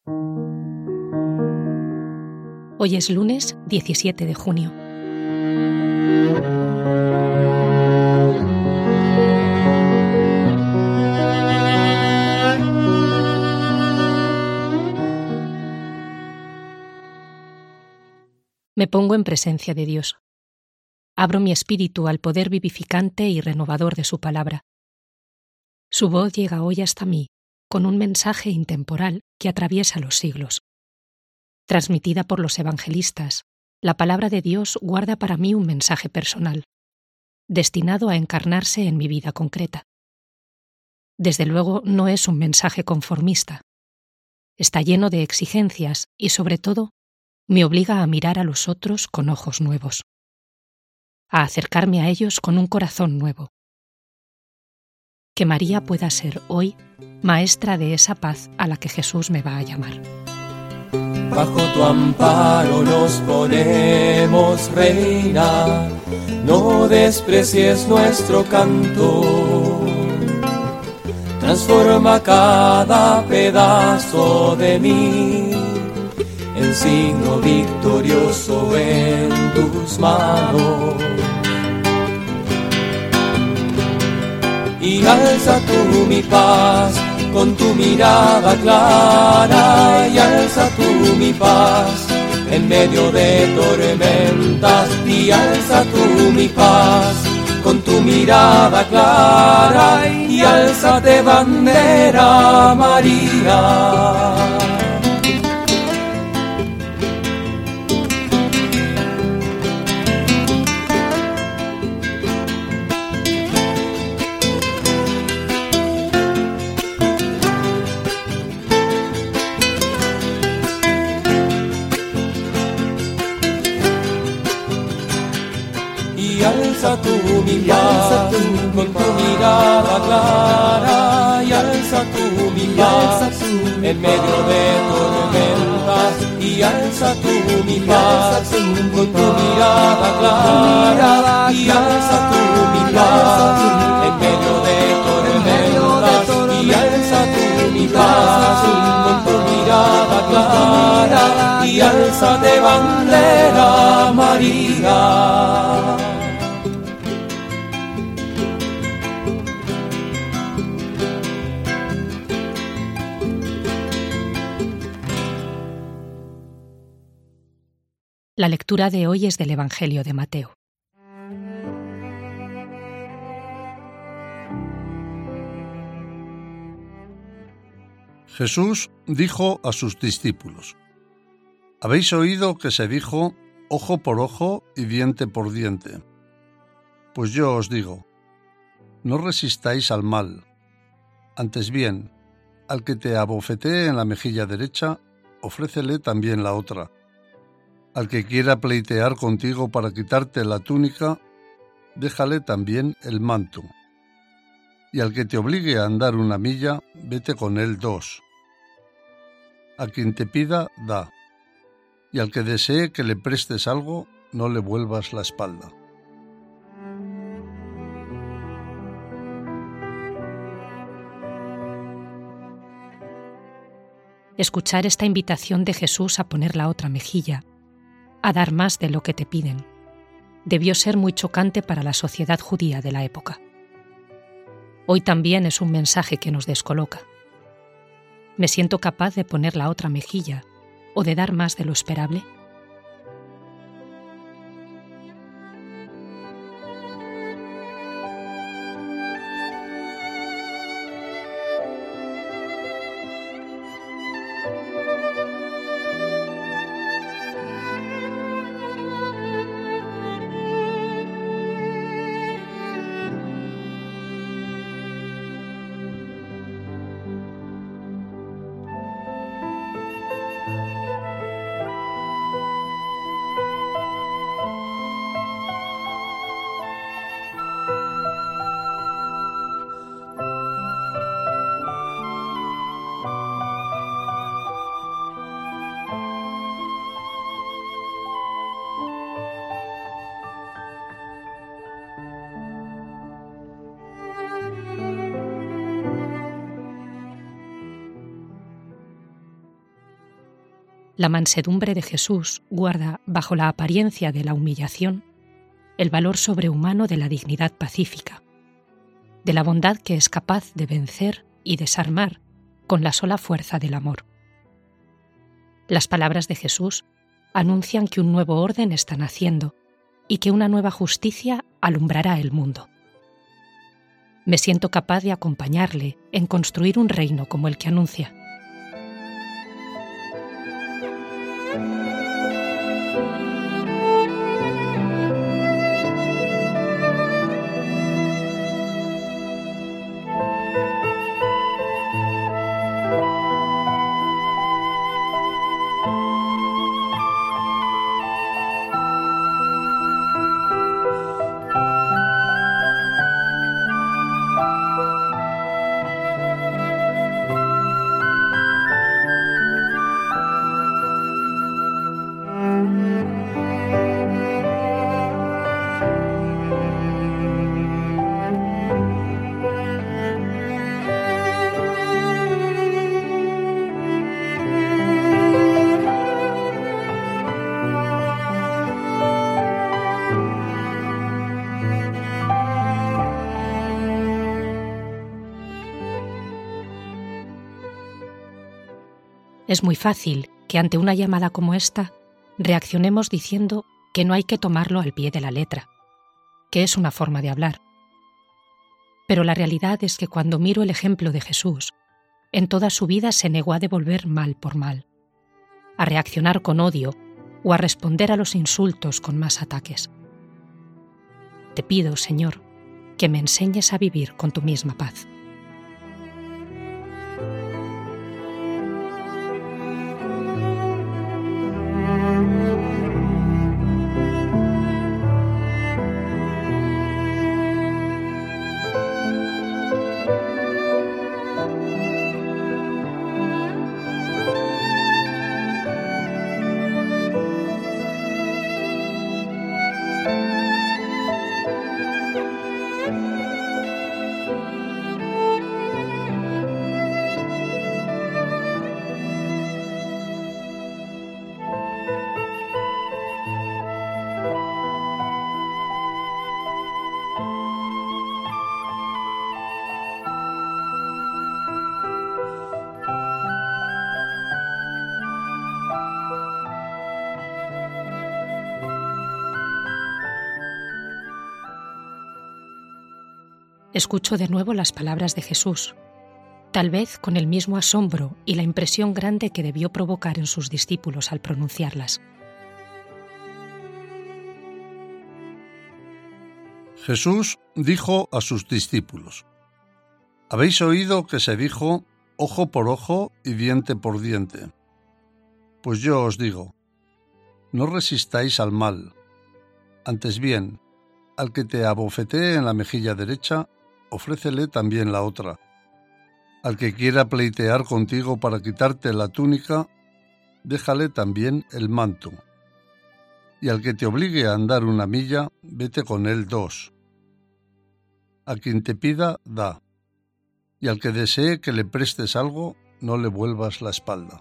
Hoy es lunes 17 de junio. Me pongo en presencia de Dios. Abro mi espíritu al poder vivificante y renovador de su palabra. Su voz llega hoy hasta mí con un mensaje intemporal que atraviesa los siglos. Transmitida por los evangelistas, la palabra de Dios guarda para mí un mensaje personal, destinado a encarnarse en mi vida concreta. Desde luego no es un mensaje conformista. Está lleno de exigencias y, sobre todo, me obliga a mirar a los otros con ojos nuevos, a acercarme a ellos con un corazón nuevo. Que María pueda ser hoy maestra de esa paz a la que Jesús me va a llamar. Bajo tu amparo nos ponemos, Reina, no desprecies nuestro canto. Transforma cada pedazo de mí en signo victorioso en tus manos. Y alza tú mi paz con tu mirada clara, y alza tú mi paz en medio de tormentas, y alza tú mi paz con tu mirada clara, y álzate bandera María. Y alza tú mi paz con tu mirada clara, y alza tú mi paz en medio de tormentas, y alza tú mi paz con tu mirada clara, y alza tú mi paz en medio de tormentas, y alza tú mi paz con tu mirada clara, y alza de bandera María. La lectura de hoy es del Evangelio de Mateo. Jesús dijo a sus discípulos: Habéis oído que se dijo ojo por ojo y diente por diente. Pues yo os digo, no resistáis al mal. Antes bien, al que te abofetee en la mejilla derecha, ofrécele también la otra. Al que quiera pleitear contigo para quitarte la túnica, déjale también el manto. Y al que te obligue a andar 1 milla, vete con él 2. A quien te pida, da. Y al que desee que le prestes algo, no le vuelvas la espalda. Escuchar esta invitación de Jesús a poner la otra mejilla, a dar más de lo que te piden, debió ser muy chocante para la sociedad judía de la época. Hoy también es un mensaje que nos descoloca. ¿Me siento capaz de poner la otra mejilla o de dar más de lo esperable? La mansedumbre de Jesús guarda, bajo la apariencia de la humillación, el valor sobrehumano de la dignidad pacífica, de la bondad que es capaz de vencer y desarmar con la sola fuerza del amor. Las palabras de Jesús anuncian que un nuevo orden está naciendo y que una nueva justicia alumbrará el mundo. Me siento capaz de acompañarle en construir un reino como el que anuncia. Es muy fácil que ante una llamada como esta reaccionemos diciendo que no hay que tomarlo al pie de la letra, que es una forma de hablar. Pero la realidad es que cuando miro el ejemplo de Jesús, en toda su vida se negó a devolver mal por mal, a reaccionar con odio o a responder a los insultos con más ataques. Te pido, Señor, que me enseñes a vivir con tu misma paz. Escucho de nuevo las palabras de Jesús, tal vez con el mismo asombro y la impresión grande que debió provocar en sus discípulos al pronunciarlas. Jesús dijo a sus discípulos: Habéis oído que se dijo ojo por ojo y diente por diente. Pues yo os digo, no resistáis al mal, antes bien, al que te abofetee en la mejilla derecha, ofrécele también la otra. Al que quiera pleitear contigo para quitarte la túnica, déjale también el manto. Y al que te obligue a andar 1 milla, vete con él 2. A quien te pida, da. Y al que desee que le prestes algo, no le vuelvas la espalda.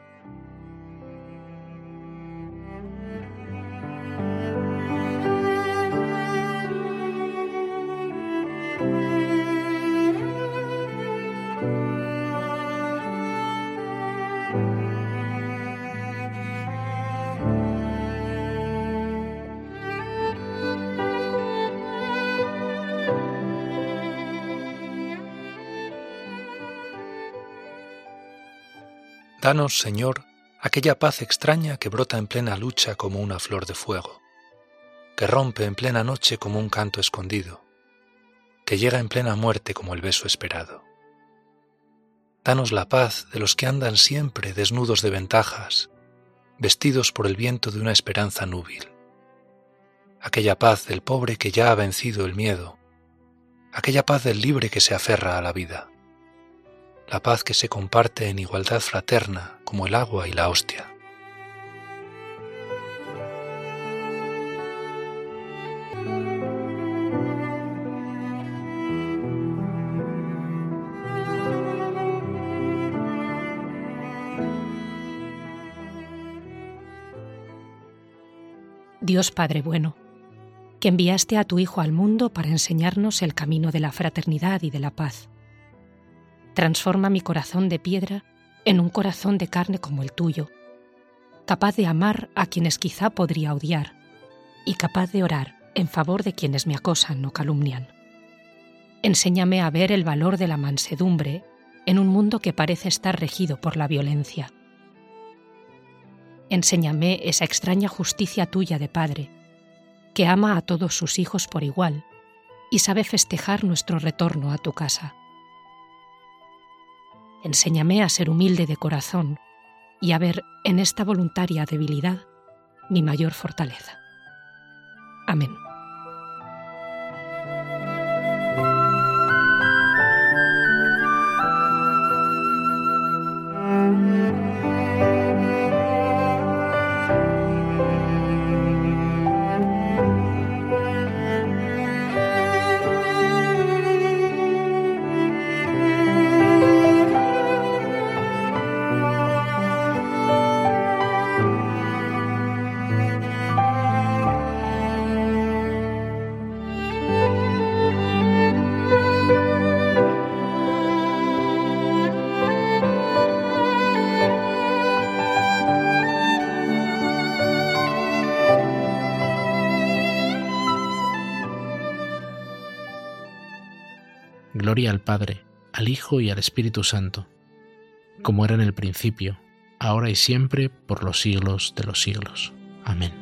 Danos, Señor, aquella paz extraña que brota en plena lucha como una flor de fuego, que rompe en plena noche como un canto escondido, que llega en plena muerte como el beso esperado. Danos la paz de los que andan siempre desnudos de ventajas, vestidos por el viento de una esperanza núbil. Aquella paz del pobre que ya ha vencido el miedo, aquella paz del libre que se aferra a la vida. La paz que se comparte en igualdad fraterna como el agua y la hostia. Dios Padre bueno, que enviaste a tu Hijo al mundo para enseñarnos el camino de la fraternidad y de la paz. Transforma mi corazón de piedra en un corazón de carne como el tuyo, capaz de amar a quienes quizá podría odiar y capaz de orar en favor de quienes me acosan o calumnian. Enséñame a ver el valor de la mansedumbre en un mundo que parece estar regido por la violencia. Enséñame esa extraña justicia tuya de Padre, que ama a todos sus hijos por igual y sabe festejar nuestro retorno a tu casa. Enséñame a ser humilde de corazón y a ver en esta voluntaria debilidad mi mayor fortaleza. Amén. Gloria al Padre, al Hijo y al Espíritu Santo, como era en el principio, ahora y siempre, por los siglos de los siglos. Amén.